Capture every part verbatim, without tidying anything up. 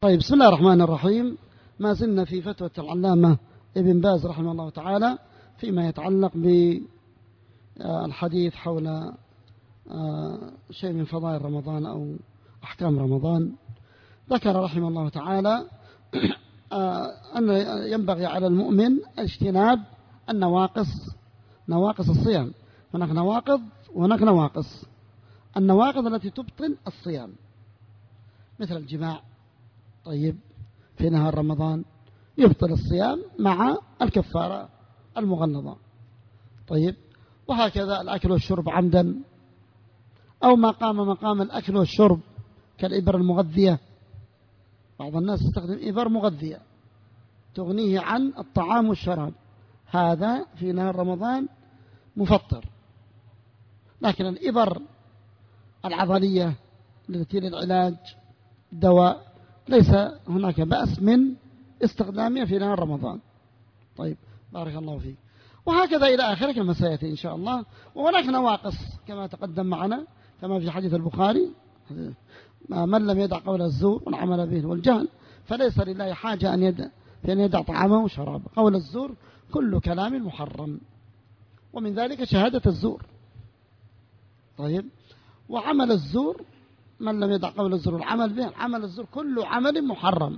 طيب، بسم الله الرحمن الرحيم. ما زلنا في فتوى العلامة ابن باز رحمه الله تعالى فيما يتعلق بالحديث حول شيء من فضائل رمضان أو أحكام رمضان. ذكر رحمه الله تعالى أن ينبغي على المؤمن اجتناب النواقص، نواقص الصيام. هناك نواقض وهناك نواقص. النواقض التي تبطل الصيام مثل الجماع، طيب، في نهار رمضان يبطل الصيام مع الكفارة المغلظة، طيب. وهكذا الأكل والشرب عمدا أو ما قام مقام الأكل والشرب كالإبر المغذية. بعض الناس يستخدم إبر مغذية تغنيه عن الطعام والشراب، هذا في نهار رمضان مفطر. لكن الإبر العضلية التي للعلاج دواء ليس هناك بأس من استخدامها في نهار رمضان. طيب، بارك الله فيك. وهكذا إلى آخره كما سيأتي إن شاء الله. وهناك نواقص كما تقدم معنا، كما في حديث البخاري: من لم يدع قول الزور والعمل به والجهل فليس لله حاجة أن يدع في أن يدع طعامه وشرابه. قول الزور كل كلام محرم، ومن ذلك شهادة الزور، طيب. وعمل الزور، من لم يدع قول الزور والعمل به، عمل الزور كل عمل محرم.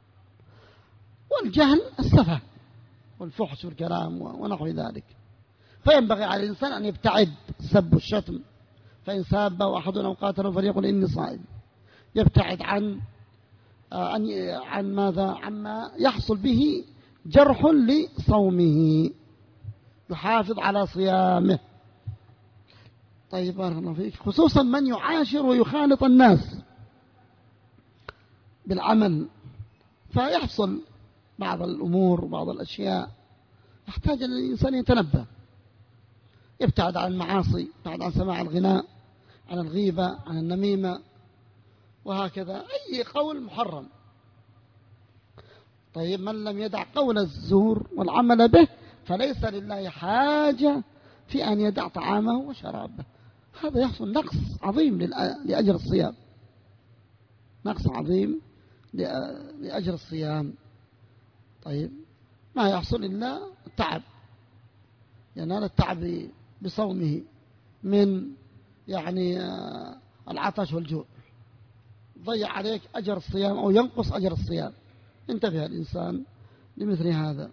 والجهل السفه والفحش والكلام ونحو ذلك. فينبغي على الإنسان أن يبتعد السب والشتم، فإن سابه أحد أو قاتله فليقل إني صائم. يبتعد عن عن ماذا؟ عما يحصل به جرح لصومه، يحافظ على صيامه. طيب، بارك الله فيك. خصوصا من يعاشر ويخالط الناس بالعمل، فيحصل بعض الأمور وبعض الأشياء يحتاج أن الإنسان يتنبه، يبتعد عن المعاصي، يبتعد عن سماع الغناء، عن الغيبة، عن النميمة، وهكذا أي قول محرم. طيب، من لم يدع قول الزور والعمل به فليس لله حاجة في أن يدع طعامه وشرابه. هذا يحصل نقص عظيم لأجر الصيام، نقص عظيم لأجر الصيام. طيب، ما يحصل إلا التعب، ينال التعب بصومه من يعني العطش والجوع، ضيع عليك أجر الصيام أو ينقص أجر الصيام. انتبه الإنسان لمثل هذا.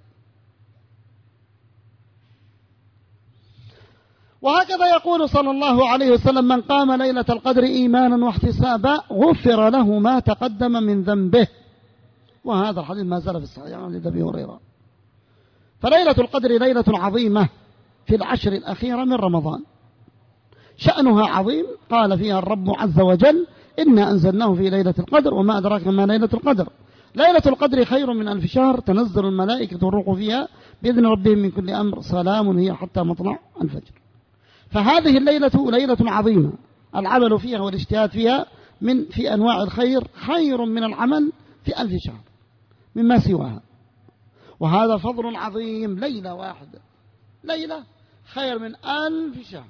وهكذا يقول صلى الله عليه وسلم: من قام ليلة القدر إيمانا واحتسابا غفر له ما تقدم من ذنبه. وهذا الحديث ما زال في الصحيح عن أبي هريرة. فليلة القدر ليلة عظيمة في العشر الأخيرة من رمضان، شأنها عظيم. قال فيها الرب عز وجل: إنا أنزلناه في ليلة القدر وما أدراك ما ليلة القدر. ليلة القدر خير من ألف شهر، تنزل الملائكة والروح فيها بإذن ربهم من كل أمر، سلام هي حتى مطلع الفجر. فهذه الليلة ليلة عظيمة، العمل فيها والاجتهاد فيها من في أنواع الخير خير من العمل في ألف شهر مما سواها. وهذا فضل عظيم. ليلة واحدة، ليلة خير من ألف شهر.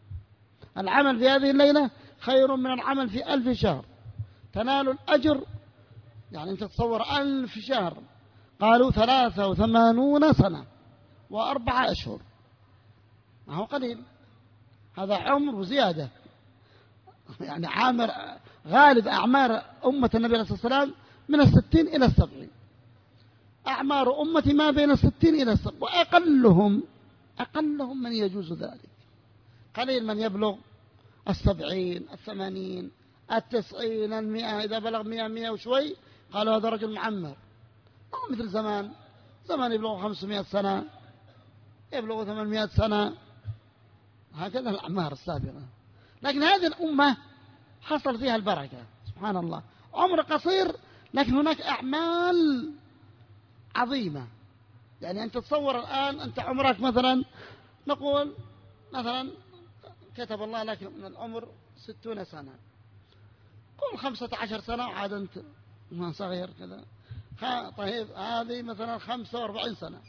العمل في هذه الليلة خير من العمل في ألف شهر. تنال الأجر، يعني أنت تصور ألف شهر، قالوا ثلاثة وثمانون سنة وأربعة أشهر، ما هو قليل، هذا عمر وزيادة. يعني عامر غالب أعمار أمة النبي عليه الصلاة والسلام من الستين إلى السبعين. أعمار أمتي ما بين الستين إلى السبعين، وأقلهم أقلهم من يجوز ذلك. قليل من يبلغ السبعين، الثمانين، التسعين، المئة. إذا بلغ مئة مئة وشوي قالوا هذا رجل معمر. ما مثل زمان، زمان يبلغ خمسمائة سنة، يبلغ ثمانمائة سنة، هكذا الأعمار السابقة. لكن هذه الأمة حصل فيها البركة، سبحان الله. عمر قصير لكن هناك أعمال عظيمة. يعني أنت تصور الآن أنت عمرك مثلا، نقول مثلا كتب الله لك من العمر ستون سنة، قل خمسة عشر سنة عاد أنت صغير كذا. طيب، هذه مثلا خمسة وأربعين سنة،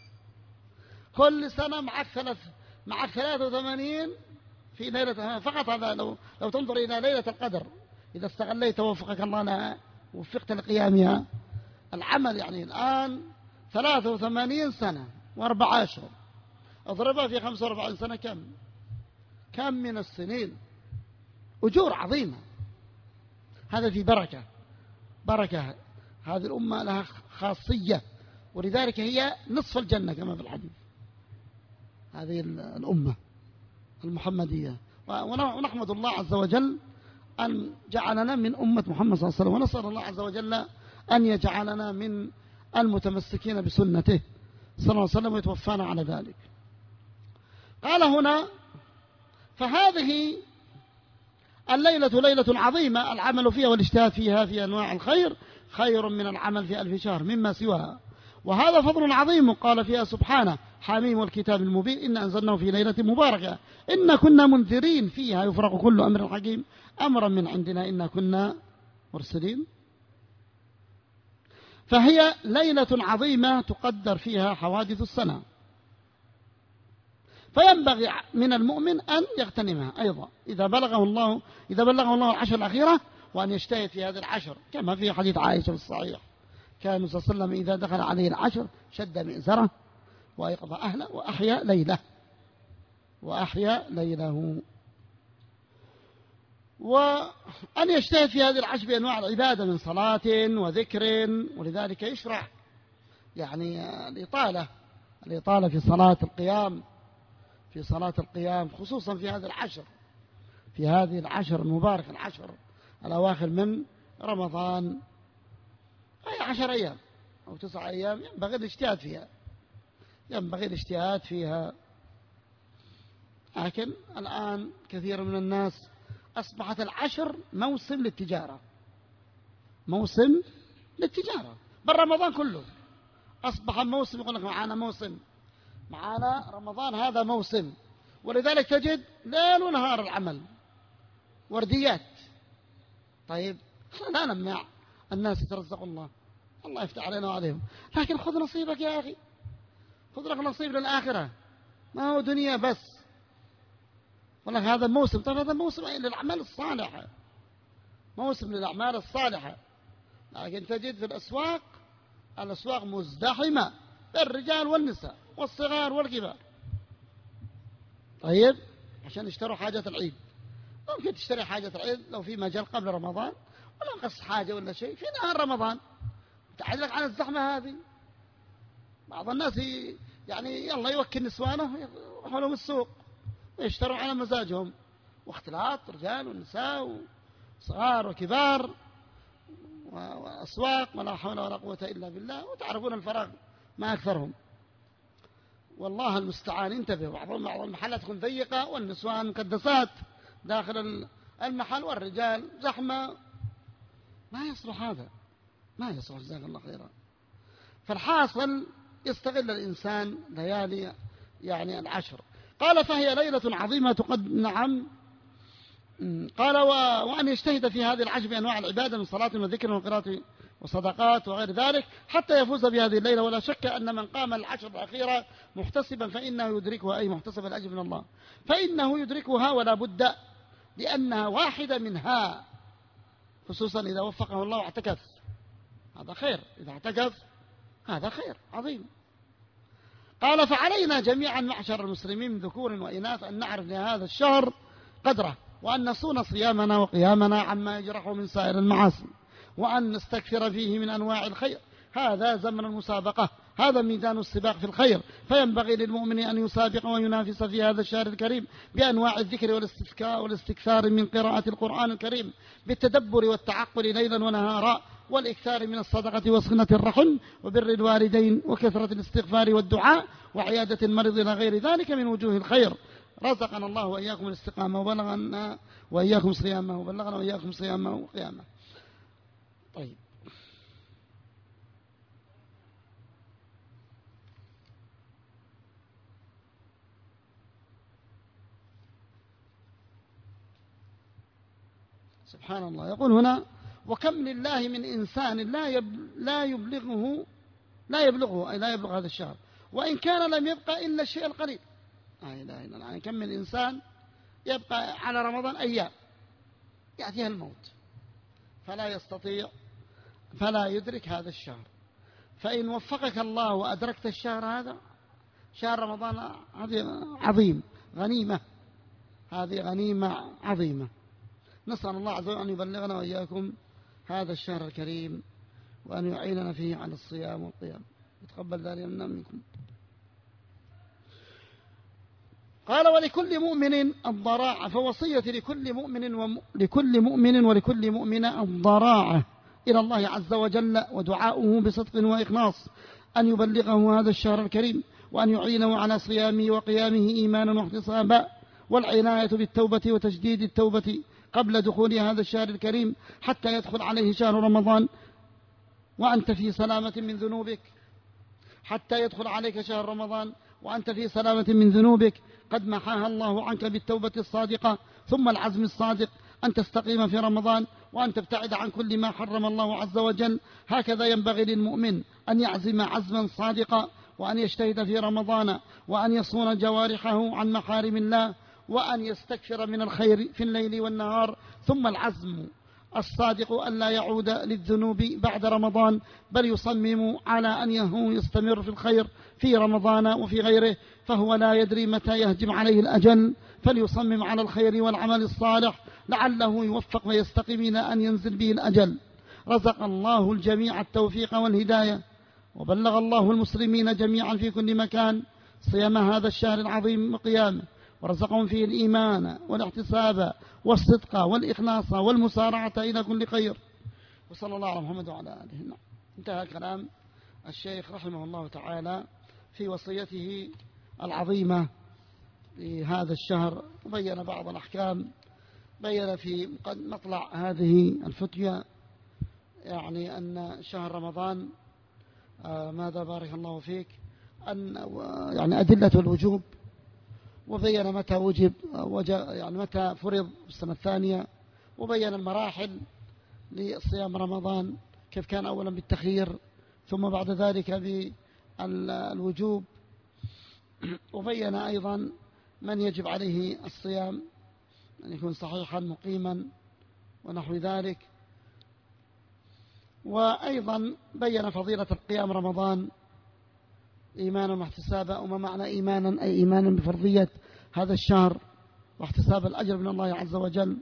كل سنة معك ثلاث معك ثلاثة وثمانين في ليلة فقط. هذا لو لو تنظر إلى ليلة القدر إذا استغليت ووفقك الله لها وفقت لقيامها. العمل يعني الآن ثلاثة وثمانين سنة وأربع أشهر، اضربها في خمسة وأربعين سنة كم كم من السنين، أجور عظيمة. هذا في بركة بركة. هذه الأمة لها خاصية، ولذلك هي نصف الجنة كما في الحديث، هذه الأمة المحمدية. ونحمد الله عز وجل أن جعلنا من أمة محمد صلى الله عليه وسلم، ونسأل الله عز وجل أن يجعلنا من المتمسكين بسنته صلى الله عليه وسلم ويتوفانا على ذلك. قال هنا: فهذه الليلة ليلة عظيمة، العمل فيها والاجتهاد فيها في أنواع الخير خير من العمل في ألف شهر مما سواها، وهذا فضل عظيم. قال فيها سبحانه: حميم والكتاب المبين إن أنزلناه في ليلة مباركة إن كنا منذرين فيها يفرق كل أمر حكيم أمرا من عندنا إنا كنا مرسلين. فهي ليلة عظيمة تقدر فيها حوادث السنة، فينبغي من المؤمن أن يغتنمها أيضا إذا بلغه الله إذا بلغه الله العشر الأخيرة، وأن يجتهد في هذه العشر كما في حديث عائشة في الصحيح: كان صلى الله عليه وسلم إذا دخل عليه العشر شد مئزره وأيقظ أهله وأحيا ليله وأحيا ليله. وأن يجتهد في هذه العشر بأنواع العبادة من صلاة وذكر، ولذلك يشرع يعني الإطالة الإطالة في صلاة القيام في صلاة القيام خصوصا في هذه العشر في هذه العشر المباركة، العشر الأواخر من رمضان، أي عشر أيام أو تسع أيام ينبغي الاجتهاد فيها ينبغي الاجتهاد فيها لكن الآن كثير من الناس أصبحت العشر موسم للتجارة موسم للتجارة بل رمضان كله أصبح موسم، يقول لك معانا موسم معانا رمضان هذا موسم، ولذلك تجد ليل ونهار العمل ورديات. طيب لا نمنع الناس يترزق الله الله يفتح علينا وعليهم، لكن خذ نصيبك يا أخي، خذ لك نصيب للآخرة، ما هو دنيا بس. والله هذا موسم، طيب هذا موسم للأعمال الصالحة موسم للأعمال الصالحة لكن تجد في الأسواق الأسواق مزدحمة بالرجال والنساء والصغار والكبار. طيب عشان يشتروا حاجة العيد، ممكن تشتري حاجة العيد لو في مجال قبل رمضان ولا قص حاجة ولا شيء في نهار رمضان، تعلق عن الزحمة هذه. بعض الناس يعني يلا يوكل نسوانه يروحوا لهم السوق ويشتروا على مزاجهم، واختلاط رجال ونساء وصغار وكبار وأسواق ولا حول ولا قوة إلا بالله، وتعرفون الفراغ ما أكثرهم. والله المستعان. انتبهوا، بعض المحلات تكون ضيقة والنسوان مكدسات داخل المحل والرجال زحمة، ما يصلح هذا ما يصلح جزاك الله خيرا. فالحاصل يستغل الإنسان ليالي يعني العشر. قال فهي ليلة عظيمة تقد نعم قال وأن يجتهد في هذه العشر بأنواع العبادة من صلاة وذكر وقراءة وصدقات وغير ذلك حتى يفوز بهذه الليلة. ولا شك أن من قام العشر الأخيرة محتسبا فإنه يدركها، أي محتسب الأجر من الله فإنه يدركها ولا بد، لأنها واحدة منها، خصوصا إذا وفقه الله واعتكف، هذا خير، إذا اعتكف هذا خير عظيم. قال فعلينا جميعا معشر المسلمين من ذكور وإناث أن نعرف لهذا الشهر قدره، وأن نصون صيامنا وقيامنا عما يجرحه من سائر المعاصي، وأن نستكثر فيه من أنواع الخير. هذا زمن المسابقة، هذا ميدان السباق في الخير، فينبغي للمؤمن أن يسابق وينافس في هذا الشهر الكريم بأنواع الذكر والاستكثار من قراءة القرآن الكريم بالتدبر والتعقل ليلا ونهارا، والإكثار من الصدقة وصلة الرحم وبر الوالدين وكثرة الاستغفار والدعاء وعيادة المريض إلى غير ذلك من وجوه الخير. رزقنا الله وإياكم الاستقامة وبلغنا وإياكم صيامه وبلغنا وإياكم صيامه وقيامه. طيب سبحان الله. يقول هنا وكم لله من إنسان لا لا يبلغه لا يبلغه أي لا يبلغ هذا الشهر وإن كان لم يبقى إلا الشيء القليل. لا إله إلا الله. يعني كم من إنسان يبقى على رمضان أيام يأتيها الموت فلا يستطيع فلا يدرك هذا الشهر. فإن وفقك الله وأدركت الشهر هذا، شهر رمضان، هذه عظيم، غنيمة، هذه غنيمة عظيمة. نسأل الله عز وجل أن يبلغنا وإياكم هذا الشهر الكريم، وأن يعيننا فيه على الصيام والقيام، يتقبل ذلك منا منكم. قال: ولكل مؤمن الضراعة، فوصية لكل مؤمن ولكل مؤمن ولكل مؤمنة الضراعة إلى الله عز وجل، ودعاؤه بصدق وإخلاص أن يبلغه هذا الشهر الكريم، وأن يعينه على صيامه وقيامه إيمانا واحتسابا، والعناية بالتوبة وتجديد التوبة قبل دخول هذا الشهر الكريم حتى يدخل عليه شهر رمضان وأنت في سلامة من ذنوبك، حتى يدخل عليك شهر رمضان وأنت في سلامة من ذنوبك قد محاها الله عنك بالتوبة الصادقة، ثم العزم الصادق أن تستقيم في رمضان وأن تبتعد عن كل ما حرم الله عز وجل. هكذا ينبغي للمؤمن أن يعزم عزما صادقا، وأن يجتهد في رمضان، وأن يصون جوارحه عن محارم الله، وأن يستكثر من الخير في الليل والنهار. ثم العزم الصادق أن لا يعود للذنوب بعد رمضان، بل يصمم على أن يستمر في الخير في رمضان وفي غيره، فهو لا يدري متى يهجم عليه الأجل، فليصمم على الخير والعمل الصالح لعله يوفق ويستقيم إلى أن ينزل به الأجل. رزق الله الجميع التوفيق والهداية، وبلغ الله المسلمين جميعا في كل مكان صيام هذا الشهر العظيم وقيامه، ورزقهم فيه الإيمان والاحتساب والصدق والإخلاص والمسارعة إلى كل خير. وصلى الله على محمد وعلى آله. نعم. انتهى كلام الشيخ رحمه الله تعالى في وصيته العظيمة لهذا الشهر، وبين بعض الأحكام. بين في مطلع هذه الفتية يعني أن شهر رمضان آه ماذا بارك الله فيك أن يعني أدلة الوجوب، وبين متى وجب يعني متى فرض في السنة الثانية، وبين المراحل لصيام رمضان كيف كان أولا بالتخيير ثم بعد ذلك بالوجوب، وبين أيضا من يجب عليه الصيام أن يكون صحيحا مقيما ونحو ذلك. وأيضا بين فضيلة القيام رمضان إيمانا واحتسابا. وما معنى إيمانا؟ أي إيمانا بفرضية هذا الشهر واحتساب الأجر من الله عز وجل.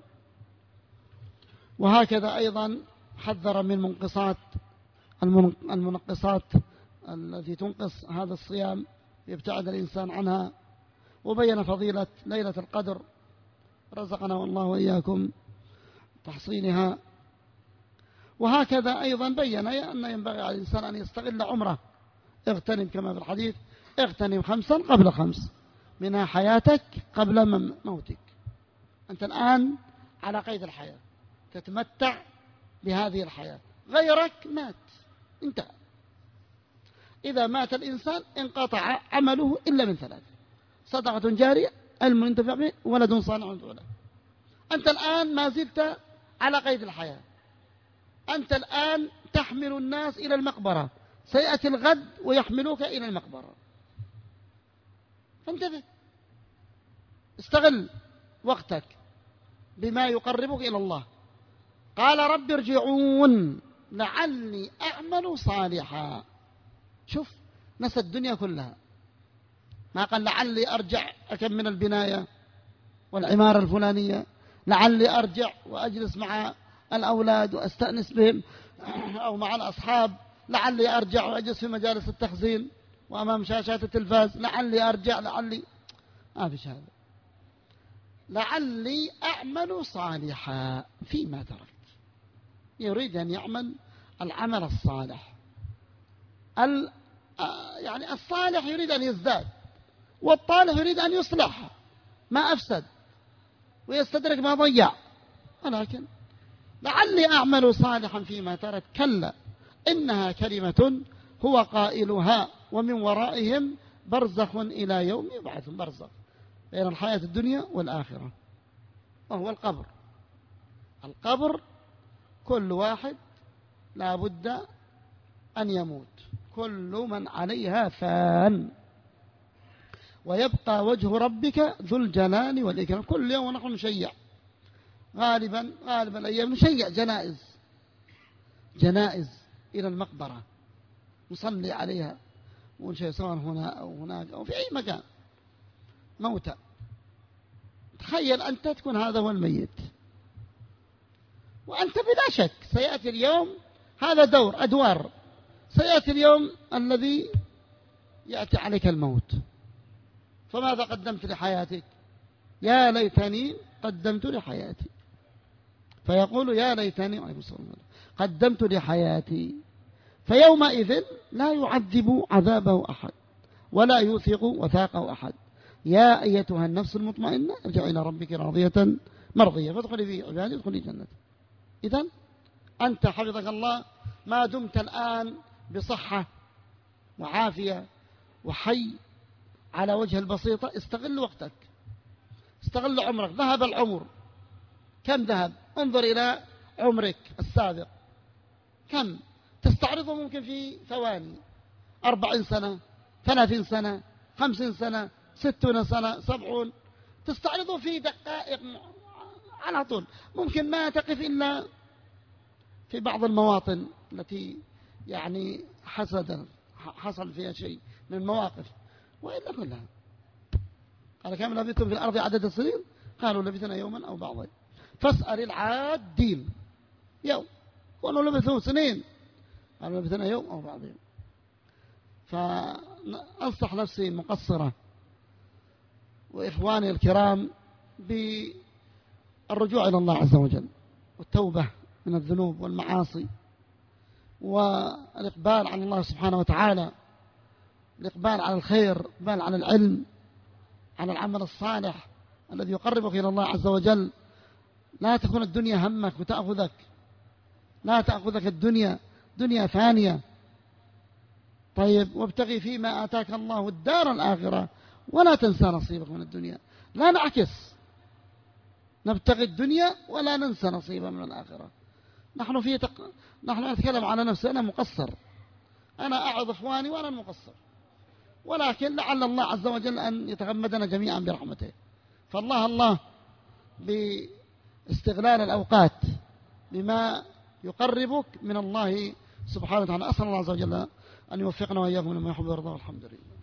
وهكذا أيضا حذر من منقصات المنقصات التي تنقص هذا الصيام يبتعد الإنسان عنها. وبين فضيلة ليلة القدر، رزقنا والله وإياكم تحصينها. وهكذا أيضا بين أن ينبغي على الإنسان أن يستغل عمره. اغتنم كما في الحديث: اغتنم خمسا قبل خمس، منها حياتك قبل موتك. أنت الآن على قيد الحياة، تتمتع بهذه الحياة، غيرك مات انتهى. إذا مات الإنسان انقطع عمله إلا من ثلاث: صدقة جارية، علم ينتفع به، ولد صالح يدعو له. أنت الآن ما زلت على قيد الحياة، أنت الآن تحمل الناس إلى المقبرة، سيأتي الغد ويحملوك إلى المقبرة، فانتبه، استغل وقتك بما يقربك إلى الله. قال: رب ارجعون لعلي أعمل صالحا. شوف، نسى الدنيا كلها، ما قال لعلي أرجع أكمل البناية والعمارة الفلانية، لعلي أرجع وأجلس مع الأولاد وأستأنس بهم أو مع الأصحاب، لعلي أرجع وأجلس في مجالس التخزين وأمام شاشات التلفاز، لعلي أرجع، لعلي ما فيش هذا. لعلي أعمل صالحا فيما تركت. يريد أن يعمل العمل الصالح، ال يعني الصالح يريد أن يزداد، والطالح يريد أن يصلح ما أفسد ويستدرك ما ضيع. ولكن لعلي أعمل صالحا فيما ترك، كلا إنها كلمة هو قائلها ومن ورائهم برزخ إلى يوم يبعثون. برزخ بين الحياة الدنيا والآخرة، وهو القبر. القبر كل واحد لا بد أن يموت، كل من عليها فان، ويبقى وجه ربك ذو الجلال والإكرام. كل يوم نحن نشيع، غالبا غالبا الأيام نشيع جنائز جنائز إلى المقبرة نصلي عليها ونشيء سواء هنا أو هناك أو في أي مكان موتى. تخيل أنت تكون هذا هو الميت، وأنت بلا شك سيأتي اليوم، هذا دور أدوار، سيأتي اليوم الذي يأتي عليك الموت، فماذا قدمت لحياتك؟ يا ليتني قدمت لحياتي، فيقول يا ليتني قدمت لحياتي، فيومئذ لا يعذب عذابه أحد ولا يوثق وثاقه أحد. يا أيتها النفس المطمئنة ارجعي إلى ربك راضية مرضية فادخلي في عبادي ادخلي جنة. إذن أنت حفظك الله ما دمت الآن بصحة وعافية وحي على وجه البسيطة، استغل وقتك، استغل عمرك. ذهب العمر، كم ذهب؟ انظر إلى عمرك السابق كم تستعرضه، ممكن في ثواني، أربعين سنة، ثلاثين سنة، خمسين سنة، ستون سنة، سبعون، تستعرضه في دقائق على طول. ممكن ما تقف إلا في بعض المواطن التي يعني حسدا حصل فيها شيء من المواقف، وإلا كلها. قال كم لبثتم في الأرض عدد السنين؟ قالوا لبثنا يوما أو بعضا فاسأل العادين يوم، قالوا لبثوا سنين، قالوا لبثنا يوم أو بعض يوم. فأنصح نفسي المقصرة وإخواني الكرام بالرجوع إلى الله عز وجل والتوبة من الذنوب والمعاصي والإقبال على الله سبحانه وتعالى، الإقبال على الخير، الإقبال على العلم، على العمل الصالح الذي يقربك إلى الله عز وجل. لا تكون الدنيا همك وتأخذك، لا تأخذك الدنيا، دنيا فانية. طيب وابتغي فيما آتاك الله الدار الآخرة ولا تنسى نصيبك من الدنيا. لا نعكس، نبتغي الدنيا ولا ننسى نصيبا من الآخرة. نحن في تق... نحن نتكلم على نفسي، أنا مقصر، أنا أعظ إخواني وأنا المقصر، ولكن لعل الله عز وجل أن يتغمدنا جميعا برحمته. فالله الله باستغلال الأوقات بما يقربك من الله سبحانه وتعالى. أسأل الله عز وجل أن يوفقنا وإياكم لما يحب ويرضى، والحمد لله.